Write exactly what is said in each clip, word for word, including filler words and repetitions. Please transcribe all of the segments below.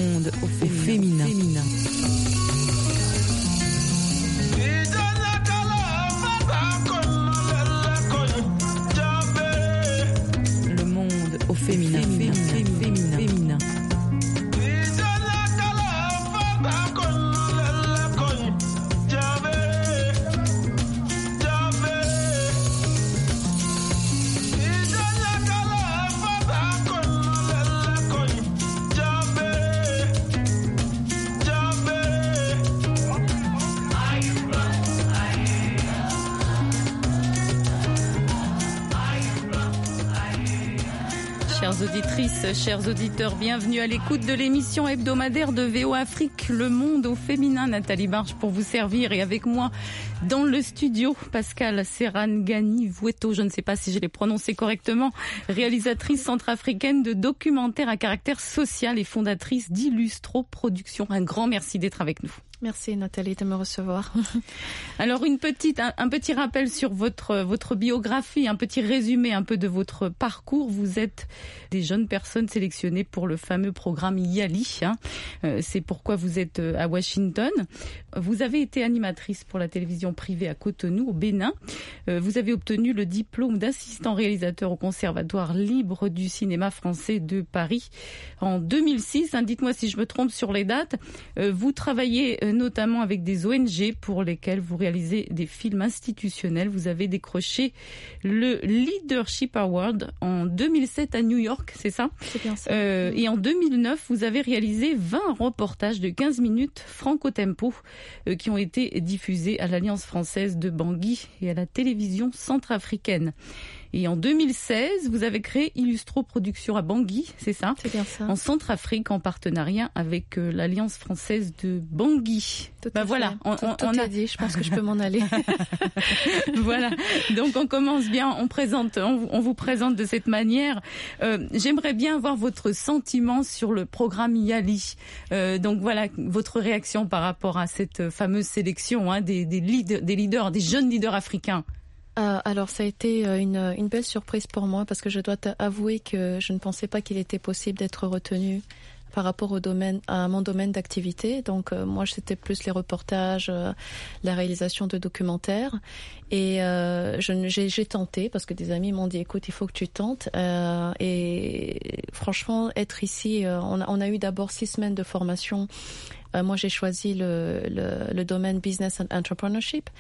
monde au féminin. féminin. Le monde au féminin. féminin. féminin. féminin. Chères auditrices, chers auditeurs, bienvenue à l'écoute de l'émission hebdomadaire de V O Afrique, Le Monde au Féminin. Nathalie Barge pour vous servir et avec moi dans le studio, Pascal Serrane-Gani Vueto, je ne sais pas si je l'ai prononcé correctement, réalisatrice centrafricaine de documentaires à caractère social et fondatrice d'Illustro Productions. Un grand merci d'être avec nous. Merci Nathalie de me recevoir. Alors une petite, un, un petit rappel sur votre votre biographie, un petit résumé un peu de votre parcours. Vous êtes des jeunes personnes sélectionnées pour le fameux programme YALI. Hein. Euh, c'est pourquoi vous êtes à Washington. Vous avez été animatrice pour la télévision privée à Cotonou, au Bénin. Euh, vous avez obtenu le diplôme d'assistant réalisateur au Conservatoire libre du cinéma français de Paris en deux mille six. Hein, dites-moi si je me trompe sur les dates. Euh, vous travaillez euh, notamment avec des O N G pour lesquelles vous réalisez des films institutionnels. Vous avez décroché le Leadership Award en deux mille sept à New York, c'est ça ? C'est bien ça. Euh, et en deux mille neuf, vous avez réalisé vingt reportages de quinze minutes franco tempo euh, qui ont été diffusés à l'Alliance française de Bangui et à la télévision centrafricaine. Et en deux mille seize, vous avez créé Illustro Productions à Bangui, c'est ça ? C'est bien ça. En Centrafrique, en partenariat avec euh, l'Alliance française de Bangui. Tout bah à voilà, fait. on, tout, on, tout on est a dit, je pense que je peux m'en aller. Voilà, donc on commence bien, on présente, on, on vous présente de cette manière. Euh, j'aimerais bien avoir votre sentiment sur le programme YALI. Euh, donc voilà, votre réaction par rapport à cette fameuse sélection hein, des, des, lead, des leaders, des jeunes leaders africains. Euh, alors ça a été une, une belle surprise pour moi parce que je dois avouer que je ne pensais pas qu'il était possible d'être retenu par rapport au domaine, à mon domaine d'activité. Donc euh, moi c'était plus les reportages, euh, la réalisation de documentaires et euh, je, j'ai, j'ai tenté parce que des amis m'ont dit écoute il faut que tu tentes euh, et franchement être ici, euh, on, a, on a eu d'abord six semaines de formation. Euh, moi j'ai choisi le, le, le domaine Business and Entrepreneurship.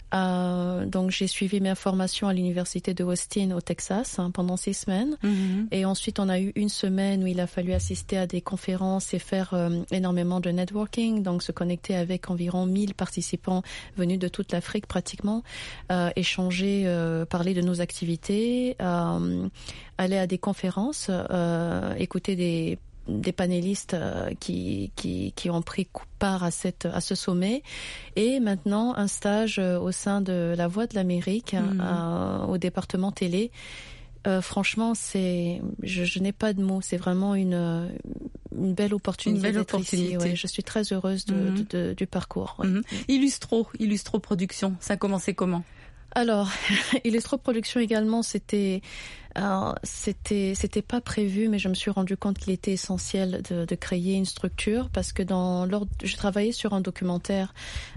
Euh, donc j'ai suivi mes formations à l'université de Austin au Texas hein, pendant six semaines mm-hmm. et ensuite on a eu une semaine où il a fallu assister à des conférences et faire euh, énormément de networking, donc se connecter avec environ mille participants venus de toute l'Afrique pratiquement, euh, échanger, euh, parler de nos activités, euh, aller à des conférences, euh, écouter des des panélistes euh, qui qui qui ont pris part à cette à ce sommet et maintenant un stage euh, au sein de la Voix de l'Amérique mmh. euh, au département télé. Euh, franchement, c'est je, je n'ai pas de mots, c'est vraiment une une belle opportunité. Une belle d'être opportunité. Ici, ouais. Je suis très heureuse de, mmh. de, de du parcours. Ouais. Mmh. Illustro, Illustro Productions, ça a commencé comment ? Alors, Illustro Productions également, c'était, euh, c'était, c'était pas prévu, mais je me suis rendu compte qu'il était essentiel de, de créer une structure parce que dans lors, je travaillais sur un documentaire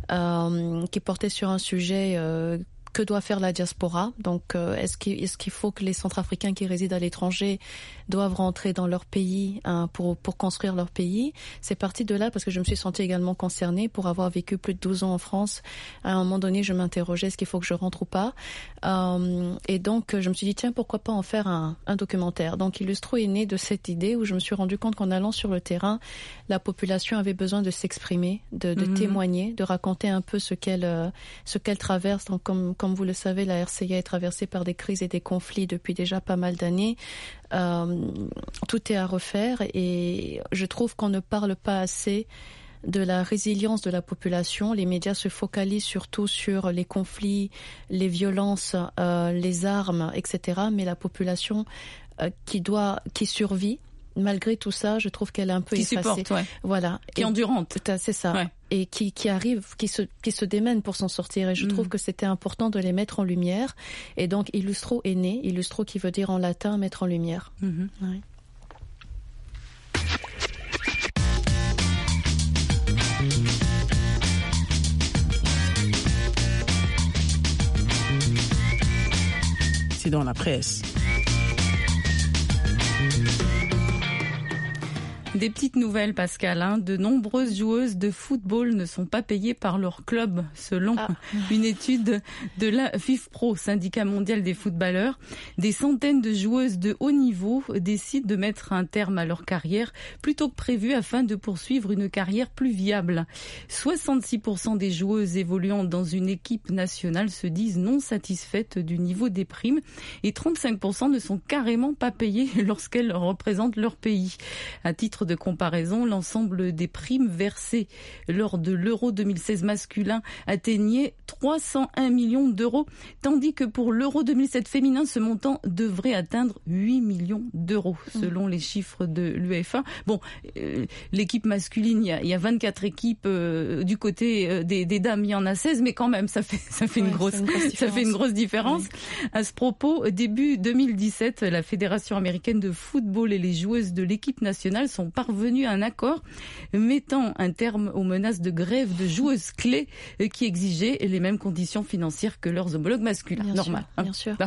euh, qui portait sur un sujet. Euh, Que doit faire la diaspora ? Donc, euh, est-ce qu'il, est-ce qu'il faut que les Centrafricains qui résident à l'étranger doivent rentrer dans leur pays hein, pour pour construire leur pays ? C'est parti de là parce que je me suis sentie également concernée pour avoir vécu plus de douze ans en France. À un moment donné, je m'interrogeais est-ce qu'il faut que je rentre ou pas ? euh, Et donc, je me suis dit tiens, pourquoi pas en faire un, un documentaire ? Donc, Illustro est né de cette idée où je me suis rendu compte qu'en allant sur le terrain, la population avait besoin de s'exprimer, de, de mmh. témoigner, de raconter un peu ce qu'elle euh, ce qu'elle traverse. Donc, comme Comme vous le savez, la R C I A est traversée par des crises et des conflits depuis déjà pas mal d'années. Euh, tout est à refaire et je trouve qu'on ne parle pas assez de la résilience de la population. Les médias se focalisent surtout sur les conflits, les violences, euh, les armes, et cetera. Mais la population euh, qui doit, qui survit, malgré tout ça, je trouve qu'elle est un peu qui effacée. Supporte, ouais. Voilà. Qui est endurante. C'est ça. Ouais. Et qui, qui arrive, qui se, qui se démène pour s'en sortir. Et je mmh. trouve que c'était important de les mettre en lumière. Et donc, Illustro est né. Illustro qui veut dire en latin mettre en lumière. Mmh. Ouais. repris dans la presse. Des petites nouvelles, Pascal. Hein. De nombreuses joueuses de football ne sont pas payées par leur club, selon ah. une étude de la FIFPro, syndicat mondial des footballeurs. Des centaines de joueuses de haut niveau décident de mettre un terme à leur carrière plutôt que prévu afin de poursuivre une carrière plus viable. soixante-six pour cent des joueuses évoluant dans une équipe nationale se disent non satisfaites du niveau des primes et trente-cinq pour cent ne sont carrément pas payées lorsqu'elles représentent leur pays. À titre de comparaison, l'ensemble des primes versées lors de l'Euro deux mille seize masculin atteignait trois cent un millions d'euros, tandis que pour l'Euro deux mille sept féminin, ce montant devrait atteindre huit millions d'euros, selon les chiffres de l'UEFA. Bon, euh, l'équipe masculine, il y a, il y a vingt-quatre équipes euh, du côté euh, des, des dames, il y en a seize, mais quand même, ça fait, ça fait, ouais, une, grosse, une grosse ça fait une grosse différence. Oui. À ce propos, début deux mille dix-sept, la Fédération américaine de football et les joueuses de l'équipe nationale sont parvenus à un accord mettant un terme aux menaces de grève de joueuses clés qui exigeaient les mêmes conditions financières que leurs homologues masculins. Bien Normal. Sûr, hein. Bien sûr.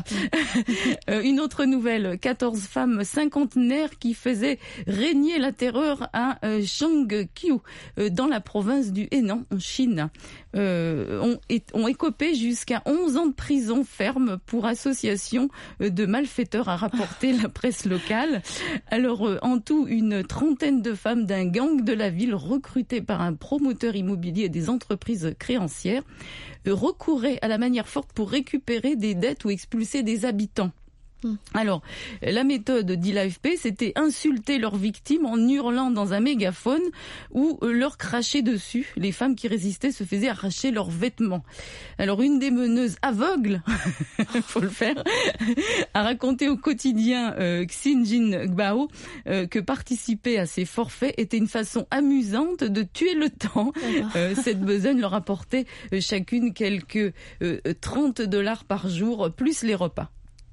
Une autre nouvelle, quatorze femmes cinquantenaires qui faisaient régner la terreur à Shangqiu, dans la province du Henan, en Chine, euh, ont, ont écopé jusqu'à onze ans de prison ferme pour association de malfaiteurs, a rapporté la presse locale. Alors, en tout, une trentaine de femmes d'un gang de la ville recrutées par un promoteur immobilier et des entreprises créancières recouraient à la manière forte pour récupérer des dettes ou expulser des habitants. Alors, la méthode, dit l'A F P, c'était insulter leurs victimes en hurlant dans un mégaphone ou leur cracher dessus. Les femmes qui résistaient se faisaient arracher leurs vêtements. Alors, une des meneuses aveugles, faut le faire, a raconté au quotidien euh, Xinjin Gbao euh, que participer à ces forfaits était une façon amusante de tuer le temps. Euh, cette besogne leur apportait euh, chacune quelques euh, trente dollars par jour, plus les repas.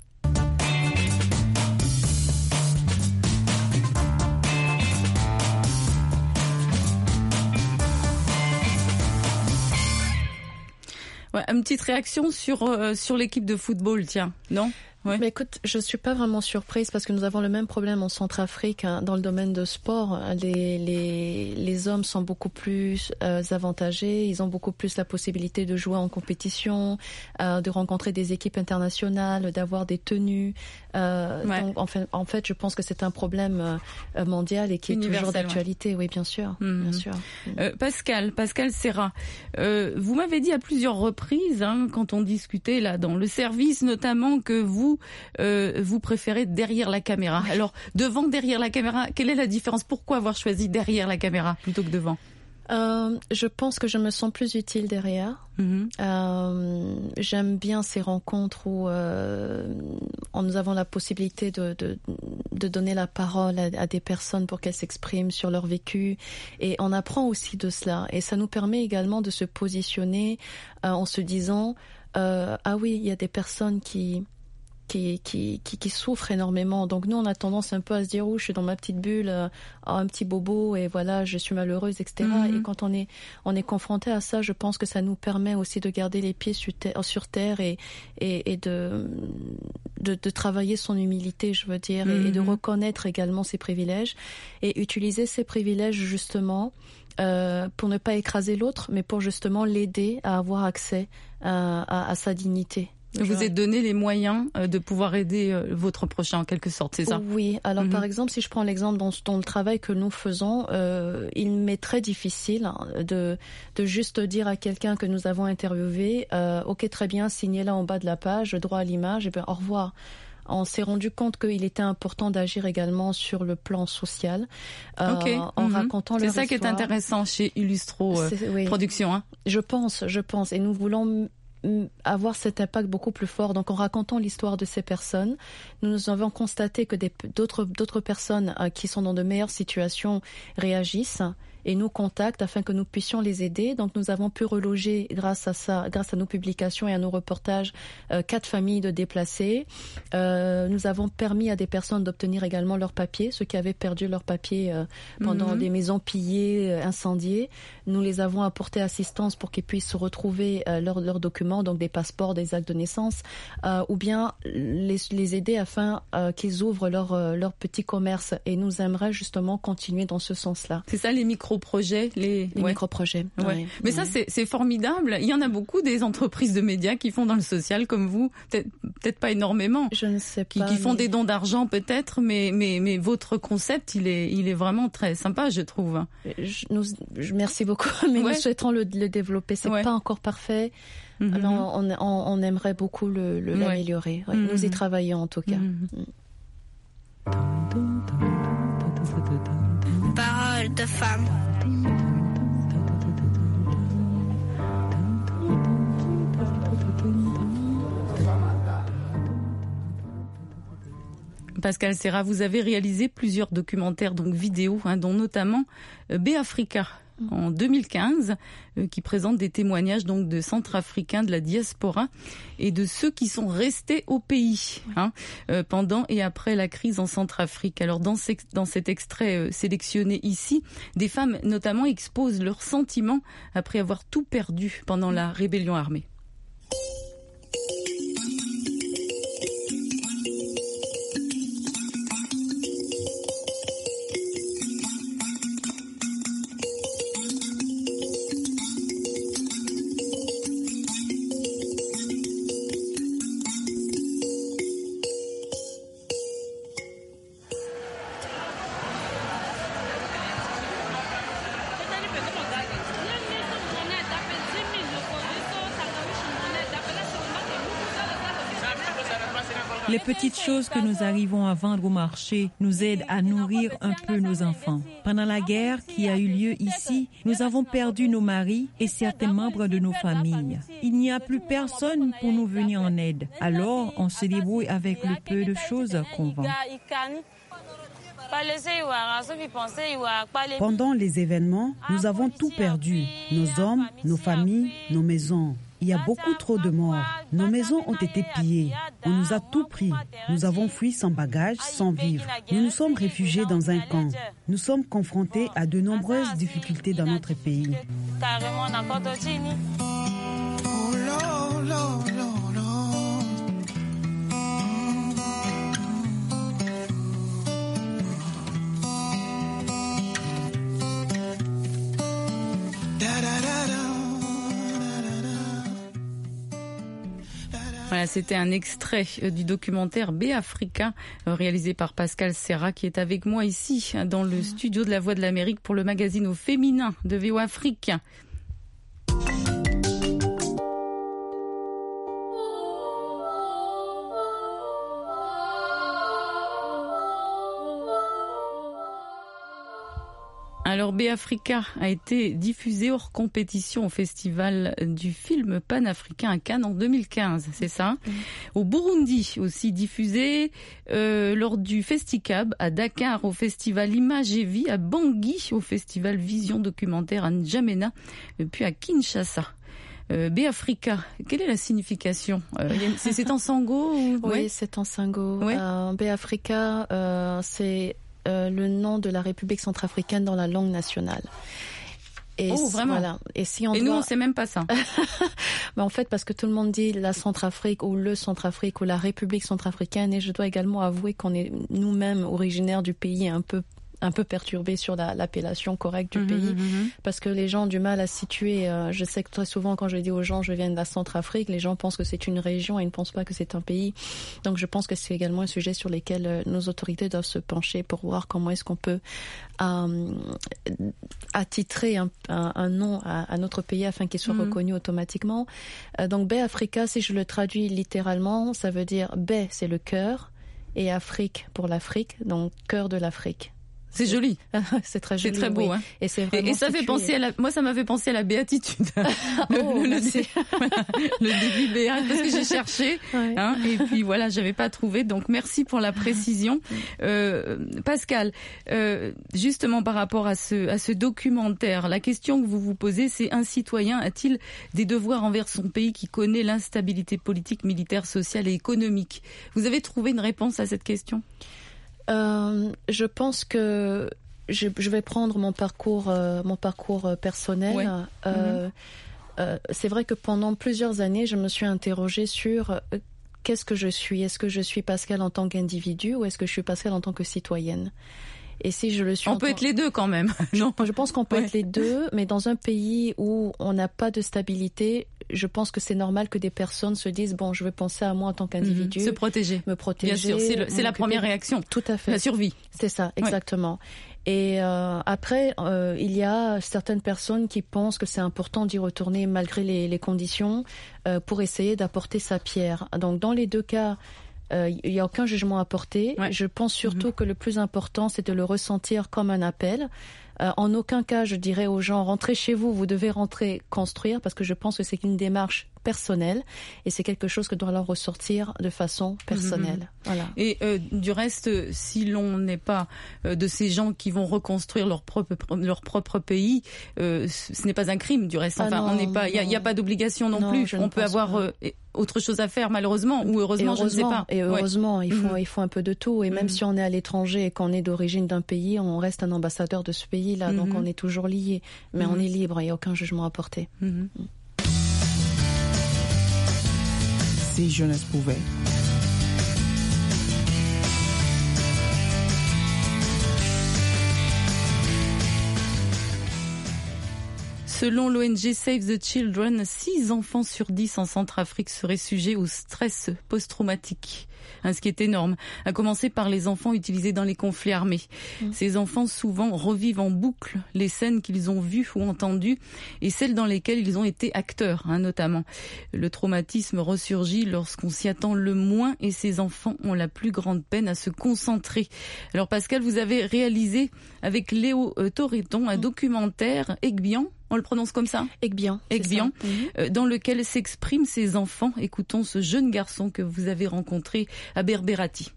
Ouais, une petite réaction sur euh, sur l'équipe de football, tiens, non ? Ouais. Mais écoute, je suis pas vraiment surprise parce que nous avons le même problème en Centrafrique, hein, dans le domaine de sport. Les les les hommes sont beaucoup plus euh, avantagés, ils ont beaucoup plus la possibilité de jouer en compétition, euh, de rencontrer des équipes internationales, d'avoir des tenues. Euh, ouais. Donc en fait, en fait, je pense que c'est un problème euh, mondial et qui est toujours d'actualité. Ouais. Oui, bien sûr, mmh. bien sûr. Euh, Pascal, Pascal Serra, euh, vous m'avez dit à plusieurs reprises, hein, quand on discutait là dans le service, notamment que vous Euh, vous préférez derrière la caméra. Oui. Alors, devant, derrière la caméra, quelle est la différence ? Pourquoi avoir choisi derrière la caméra plutôt que devant ? Euh, je pense que je me sens plus utile derrière. Mm-hmm. Euh, j'aime bien ces rencontres où euh, nous avons la possibilité de, de, de donner la parole à, à des personnes pour qu'elles s'expriment sur leur vécu. Et on apprend aussi de cela. Et ça nous permet également de se positionner euh, en se disant euh, « Ah oui, il y a des personnes qui... » Qui, qui, qui, qui souffrent énormément. Donc nous, on a tendance un peu à se dire, oh, je suis dans ma petite bulle, euh, un petit bobo, et voilà, je suis malheureuse, et cetera. Mm-hmm. Et quand on est, on est confronté à ça, je pense que ça nous permet aussi de garder les pieds sur terre, sur terre et, et, et de, de, de travailler son humilité, je veux dire, mm-hmm. et, et de reconnaître également ses privilèges et utiliser ces privilèges justement Euh, pour ne pas écraser l'autre, mais pour justement l'aider à avoir accès à, à, à sa dignité. Vous vous êtes donné les moyens de pouvoir aider votre prochain en quelque sorte, c'est ça ? Oui. Alors mm-hmm. par exemple, si je prends l'exemple dans, dans le travail que nous faisons, euh, il m'est très difficile de, de juste dire à quelqu'un que nous avons interviewé, euh, ok, très bien, signez là en bas de la page, droit à l'image, et bien au revoir. On s'est rendu compte qu'il était important d'agir également sur le plan social, euh, okay. en mm-hmm. racontant leur histoire. C'est ça qui est intéressant chez Illustro euh, oui. Production. Hein. Je pense, je pense. Et nous voulons avoir cet impact beaucoup plus fort. Donc en racontant l'histoire de ces personnes, nous avons constaté que des, d'autres, d'autres personnes euh, qui sont dans de meilleures situations réagissent et nous contactent afin que nous puissions les aider. Donc nous avons pu reloger grâce à ça, grâce à nos publications et à nos reportages, euh, quatre familles de déplacés. Euh, nous avons permis à des personnes d'obtenir également leurs papiers, ceux qui avaient perdu leurs papiers euh, pendant mm-hmm. des maisons pillées, euh, incendiées. Nous les avons apporté assistance pour qu'ils puissent retrouver euh, leurs leurs documents, donc des passeports, des actes de naissance, euh, ou bien les, les aider afin euh, qu'ils ouvrent leur euh, leur petit commerce. Et nous aimerions justement continuer dans ce sens-là. C'est ça les micro-projets, les, les ouais. micro-projets. Ouais. Ouais. Mais ouais. ça c'est c'est formidable. Il y en a beaucoup des entreprises de médias qui font dans le social comme vous. Peut-être peut-être pas énormément. Je ne sais qui, pas. Qui font mais... des dons d'argent peut-être, mais mais mais votre concept il est il est vraiment très sympa, je trouve. Je, nous, je, merci beaucoup, mais ouais. nous souhaitons le, le développer. C'est ouais. pas encore parfait. Mm-hmm. Alors on, on, on aimerait beaucoup le, le, ouais. l'améliorer. Ouais. Mm-hmm. Nous y travaillons en tout cas. Mm-hmm. Parole de femme. Pascal Serra, vous avez réalisé plusieurs documentaires, donc vidéos, hein, dont notamment euh, Béafrika en deux mille quinze, euh, qui présente des témoignages donc de Centrafricains de la diaspora et de ceux qui sont restés au pays hein, euh, pendant et après la crise en Centrafrique. Alors dans, ce, dans cet extrait euh, sélectionné ici, des femmes notamment exposent leurs sentiments après avoir tout perdu pendant la rébellion armée. Les petites choses que nous arrivons à vendre au marché nous aident à nourrir un peu nos enfants. Pendant la guerre qui a eu lieu ici, nous avons perdu nos maris et certains membres de nos familles. Il n'y a plus personne pour nous venir en aide. Alors, on se débrouille avec le peu de choses qu'on vend. Pendant les événements, nous avons tout perdu. Nos hommes, nos familles, nos maisons. Il y a beaucoup trop de morts. Nos maisons ont été pillées. On nous a tout pris. Nous avons fui sans bagages, sans vivres. Nous nous sommes réfugiés dans un camp. Nous sommes confrontés à de nombreuses difficultés dans notre pays. Voilà, c'était un extrait du documentaire Béafrika, réalisé par Pascal Serra, qui est avec moi ici, dans le studio de La Voix de l'Amérique pour le magazine au féminin de V O Afrique. Alors Béafrika a été diffusé hors compétition au festival du film panafricain à Cannes en deux mille quinze, c'est ça. Mmh. Au Burundi aussi diffusé euh, lors du Festicab à Dakar, au festival Image et Vie à Bangui, au festival Vision Documentaire à N'Djamena, puis à Kinshasa. Euh, Béafrika, quelle est la signification euh, c'est, c'est en sango ou... Oui, ouais. c'est en sango. Ouais. Euh, Béafrika, euh, c'est euh, le nom de la République centrafricaine dans la langue nationale. Et oh, vraiment voilà. Et, si on Et doit... nous, on ne sait même pas ça. Mais en fait, parce que tout le monde dit la Centrafrique ou le Centrafrique ou la République centrafricaine, et je dois également avouer qu'on est nous-mêmes originaires du pays un peu un peu perturbé sur la, l'appellation correcte du mmh, pays, mmh. parce que les gens ont du mal à situer. Euh, je sais que très souvent, quand je dis aux gens je viens de la Centrafrique, les gens pensent que c'est une région et ils ne pensent pas que c'est un pays. Donc je pense que c'est également un sujet sur lequel euh, nos autorités doivent se pencher pour voir comment est-ce qu'on peut euh, attitrer un, un, un nom à, à notre pays afin qu'il soit mmh. reconnu automatiquement. Euh, donc Béafrika, si je le traduis littéralement, ça veut dire Bé, c'est le cœur, et Afrique pour l'Afrique, donc cœur de l'Afrique. C'est joli. C'est très joli. C'est très beau, oui. hein. Et, c'est et, et ça situé. fait penser à la, moi, ça m'a fait penser à la béatitude. le, oh, le, le, dé... le début béat, parce que j'ai cherché, ouais. hein, et puis voilà, j'avais pas trouvé. Donc merci pour la précision. Euh, Pascal, euh, justement par rapport à ce, à ce documentaire, la question que vous vous posez, c'est un citoyen a-t-il des devoirs envers son pays qui connaît l'instabilité politique, militaire, sociale et économique? Vous avez trouvé une réponse à cette question? Euh, je pense que je, je vais prendre mon parcours, euh, mon parcours personnel. Ouais. Euh, mm-hmm. euh, c'est vrai que pendant plusieurs années, je me suis interrogée sur euh, qu'est-ce que je suis. Est-ce que je suis Pascal en tant qu'individu ou est-ce que je suis Pascal en tant que citoyenne? Et si je le suis, on peut tant... être les deux quand même. Non, je pense qu'on peut ouais. être les deux, mais dans un pays où on n'a pas de stabilité, je pense que c'est normal que des personnes se disent bon, je vais penser à moi en tant qu'individu, mmh, se protéger, me protéger. Bien sûr, c'est, le, c'est la première réaction. Tout à fait. La survie. C'est ça, exactement. Ouais. Et euh, après, euh, il y a certaines personnes qui pensent que c'est important d'y retourner malgré les, les conditions euh, pour essayer d'apporter sa pierre. Donc dans les deux cas, il euh, n'y a aucun jugement à porter. Ouais. Je pense surtout mmh. que le plus important, c'est de le ressentir comme un appel. Euh, en aucun cas, je dirais aux gens, rentrez chez vous, vous devez rentrer construire, parce que je pense que c'est une démarche personnelle et c'est quelque chose que doit leur ressortir de façon personnelle. Mmh. Voilà. Et euh, du reste, si l'on n'est pas euh, de ces gens qui vont reconstruire leur propre leur propre pays, euh, ce n'est pas un crime. Du reste, enfin, ah non, on n'est pas, il y, y a pas d'obligation non, non plus. On peut avoir euh, autre chose à faire, malheureusement, ou heureusement, heureusement je ne sais pas. Et heureusement, ouais. il faut mmh. il faut un peu de tout. Et même mmh. si on est à l'étranger et qu'on est d'origine d'un pays, on reste un ambassadeur de ce pays-là, mmh. donc on est toujours lié. Mais mmh. on est libre, il n'y a aucun jugement à porter. Mmh. Mmh. Si jeunesse pouvait. Selon l'O N G Save the Children, six enfants sur dix en Centrafrique seraient sujets au stress post-traumatique. Hein, ce qui est énorme, à commencer par les enfants utilisés dans les conflits armés. Mmh. Ces enfants souvent revivent en boucle les scènes qu'ils ont vues ou entendues et celles dans lesquelles ils ont été acteurs, hein, notamment. Le traumatisme ressurgit lorsqu'on s'y attend le moins et ces enfants ont la plus grande peine à se concentrer. Alors Pascal, vous avez réalisé avec Léo euh, Toreton un mmh. documentaire Egbian. On le prononce comme ça ? Egbian. Egbian, euh, dans lequel s'expriment ces enfants. Écoutons ce jeune garçon que vous avez rencontré à Berberati.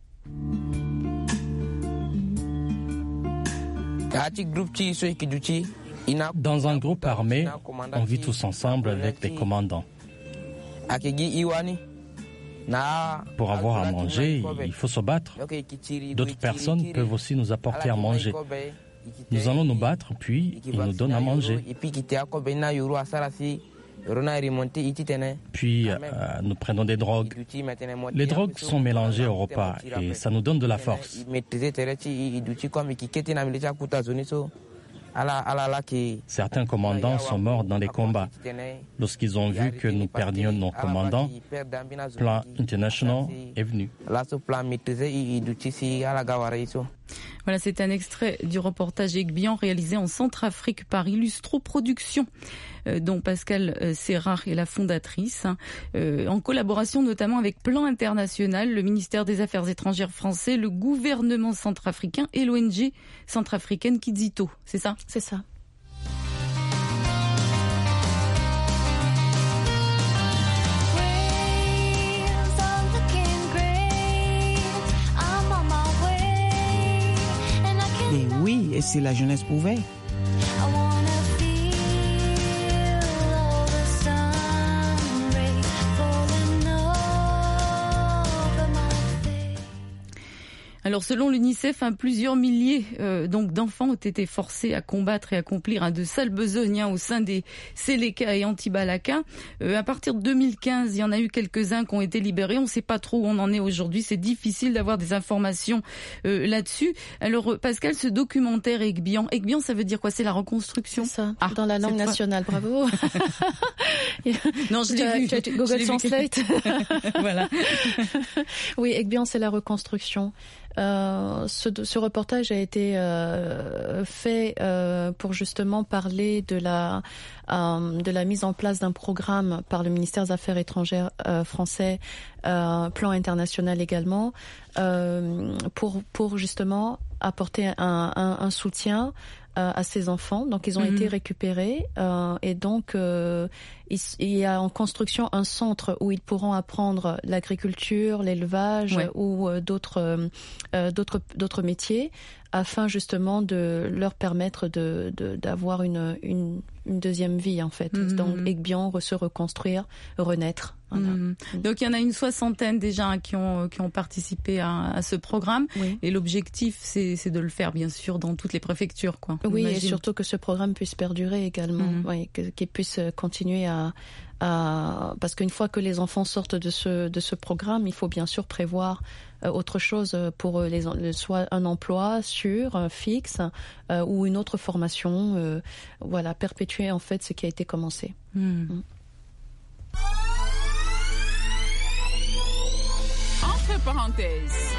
Dans un groupe armé, on vit tous ensemble avec des commandants. Pour avoir à manger, il faut se battre. D'autres personnes peuvent aussi nous apporter à manger. Nous allons nous battre, puis ils nous donnent à manger. Puis euh, nous prenons des drogues. Les drogues sont mélangées au repas et ça nous donne de la force. Certains commandants sont morts dans les combats. Lorsqu'ils ont vu que nous perdions nos commandants, Plan International est venu. Voilà, c'est un extrait du reportage Egbian réalisé en Centrafrique par Illustro Productions, euh, dont Pascal euh, Serrar est la fondatrice, hein, euh, en collaboration notamment avec Plan International, le ministère des Affaires étrangères français, le gouvernement centrafricain et l'O N G centrafricaine Kizito. C'est ça ? C'est ça. Et oui, et si la jeunesse pouvait. Alors selon l'UNICEF, hein, plusieurs milliers euh, donc d'enfants ont été forcés à combattre et accomplir hein, de sales besognes hein, au sein des Séléka et Antibalaka. Euh, à partir de deux mille quinze, il y en a eu quelques-uns qui ont été libérés. On ne sait pas trop où on en est aujourd'hui. C'est difficile d'avoir des informations euh, là-dessus. Alors Pascal, ce documentaire Egbian, Egbian, ça veut dire quoi ? C'est la reconstruction ? C'est ça, ah, dans la langue nationale. Fois. Bravo. Non, je l'ai vu. Tu as Google Translate. Voilà. Oui, Egbian, c'est la reconstruction. Euh, ce, ce reportage a été euh, fait euh, pour justement parler de la euh, de la mise en place d'un programme par le ministère des Affaires étrangères euh, français, euh, Plan International également, euh, pour pour justement apporter un, un, un soutien euh, à ces enfants. Donc ils ont mmh. été récupérés euh, et donc euh, il, il y a en construction un centre où ils pourront apprendre l'agriculture, l'élevage ouais. ou euh, d'autres euh, d'autres d'autres métiers, afin justement de leur permettre de, de d'avoir une, une une deuxième vie en fait. Mmh. Donc et bien se reconstruire, renaître. Voilà. Mmh. Donc il y en a une soixantaine déjà qui ont qui ont participé à, à ce programme oui. et l'objectif c'est c'est de le faire bien sûr dans toutes les préfectures quoi. Oui, Imagine. Et surtout que ce programme puisse perdurer également, mmh. oui, que, qu'il puisse continuer à à parce qu'une fois que les enfants sortent de ce de ce programme, il faut bien sûr prévoir euh, autre chose pour les soit un emploi sûr, euh, fixe euh, ou une autre formation, euh, voilà, perpétuer en fait ce qui a été commencé. Mmh. Mmh. Entre parenthèses.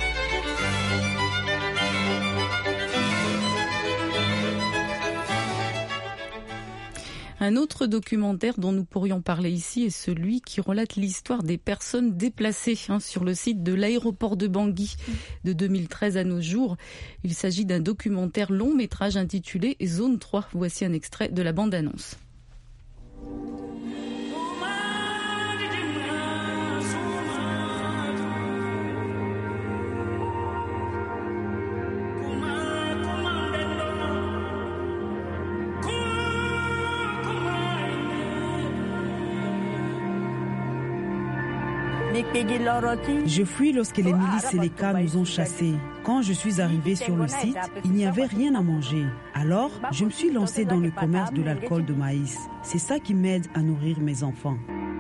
Un autre documentaire dont nous pourrions parler ici est celui qui relate l'histoire des personnes déplacées hein, sur le site de l'aéroport de Bangui de deux mille treize à nos jours. Il s'agit d'un documentaire long métrage intitulé Zone trois. Voici un extrait de la bande-annonce. Je fuis lorsque les milices Séléka nous ont chassés. Quand je suis arrivée sur le site, il n'y avait rien à manger. Alors, je me suis lancée dans le commerce de l'alcool de maïs. C'est ça qui m'aide à nourrir mes enfants.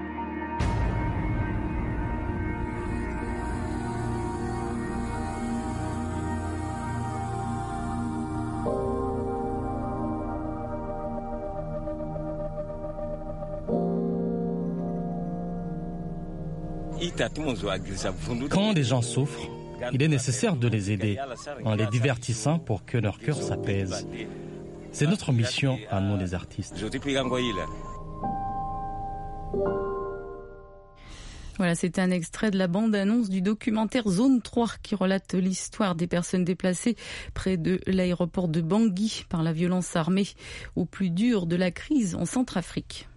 Quand les gens souffrent, il est nécessaire de les aider en les divertissant pour que leur cœur s'apaise. C'est notre mission à nous les artistes. Voilà, c'était un extrait de la bande-annonce du documentaire Zone trois qui relate l'histoire des personnes déplacées près de l'aéroport de Bangui par la violence armée au plus dur de la crise en Centrafrique.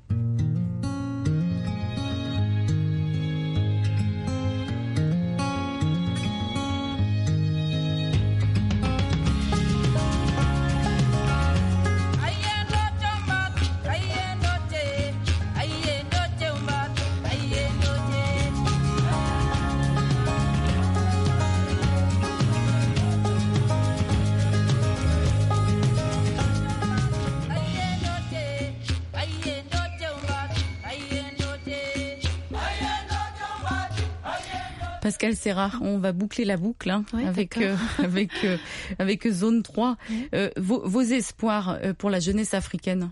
Pascal Serra, on va boucler la boucle hein, oui, avec euh, avec euh, avec Zone trois. Euh, vos, vos espoirs pour la jeunesse africaine.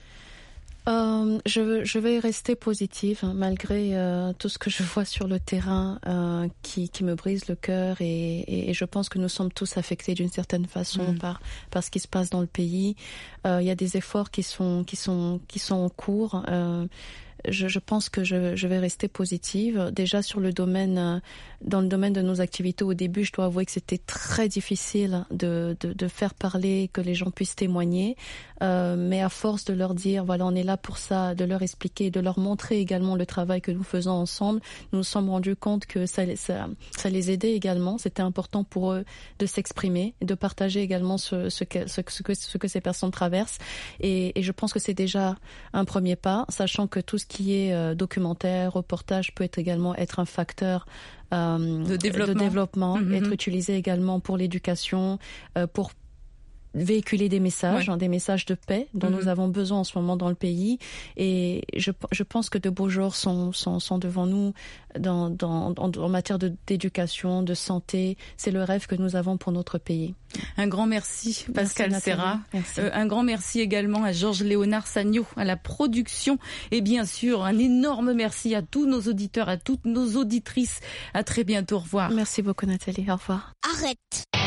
Euh, je, je vais rester positive hein, malgré euh, tout ce que je vois sur le terrain euh, qui, qui me brise le cœur et, et, et je pense que nous sommes tous affectés d'une certaine façon mmh. par par ce qui se passe dans le pays. Euh, il y a des efforts qui sont qui sont qui sont en cours. Euh, Je, je pense que je, je vais rester positive. Déjà sur le domaine, dans le domaine de nos activités, au début, je dois avouer que c'était très difficile de, de, de faire parler, que les gens puissent témoigner. Euh, mais à force de leur dire, voilà, on est là pour ça, de leur expliquer, de leur montrer également le travail que nous faisons ensemble, nous nous sommes rendus compte que ça, ça, ça les aidait également. C'était important pour eux de s'exprimer, de partager également ce, ce, que, ce, ce, que, ce que ces personnes traversent. Et, et je pense que c'est déjà un premier pas, sachant que tout ce qui est euh, documentaire, reportage peut être également être un facteur euh, de développement, de développement mmh. être utilisé également pour l'éducation, euh, pour véhiculer des messages, ouais. hein, des messages de paix dont mmh. nous avons besoin en ce moment dans le pays. Et je, je pense que de beaux jours sont, sont, sont devant nous dans, dans, en, en matière de, d'éducation, de santé. C'est le rêve que nous avons pour notre pays. Un grand merci, Pascal merci, Serra. Merci. Euh, un grand merci également à Georges-Léonard Sagno, à la production. Et bien sûr, un énorme merci à tous nos auditeurs, à toutes nos auditrices. À très bientôt. Au revoir. Merci beaucoup, Nathalie. Au revoir. Arrête.